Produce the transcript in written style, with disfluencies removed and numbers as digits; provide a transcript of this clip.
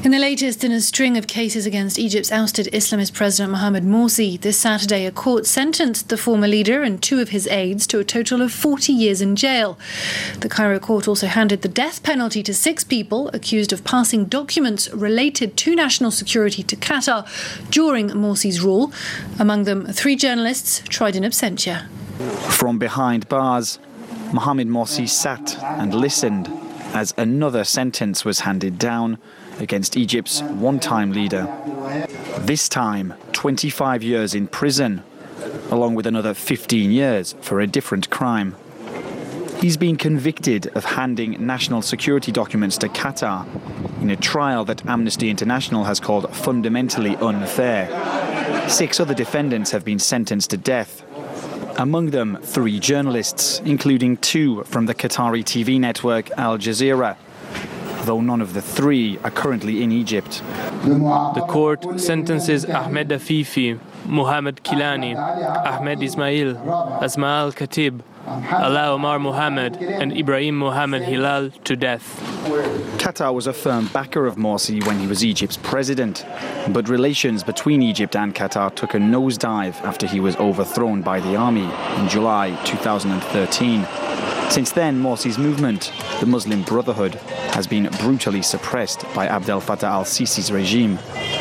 In the latest in a string of cases against Egypt's ousted Islamist President Mohamed Morsi, this Saturday a court sentenced the former leader and two of his aides to a total of 40 years in jail. The Cairo court also handed the death penalty to 6 people accused of passing documents related to national security to Qatar during Morsi's rule, among them 3 journalists tried in absentia. From behind bars, Mohamed Morsi sat and listened as another sentence was handed down against Egypt's one-time leader. This time, 25 years in prison, along with another 15 years for a different crime. He's been convicted of handing national security documents to Qatar in a trial that Amnesty International has called fundamentally unfair. 6 other defendants have been sentenced to death. Among them, 3 journalists, including 2 from the Qatari TV network Al Jazeera, though none of the 3 are currently in Egypt. The court sentences Ahmed Afifi, Mohamed Kilani, Ahmed Ismail, Asma al-Khatib, Ala Omar Mohamed and Ibrahim Mohamed Hilal to death. Qatar was a firm backer of Morsi when he was Egypt's president, but relations between Egypt and Qatar took a nosedive after he was overthrown by the army in July 2013. Since then, Morsi's movement, the Muslim Brotherhood, has been brutally suppressed by Abdel Fattah al-Sisi's regime.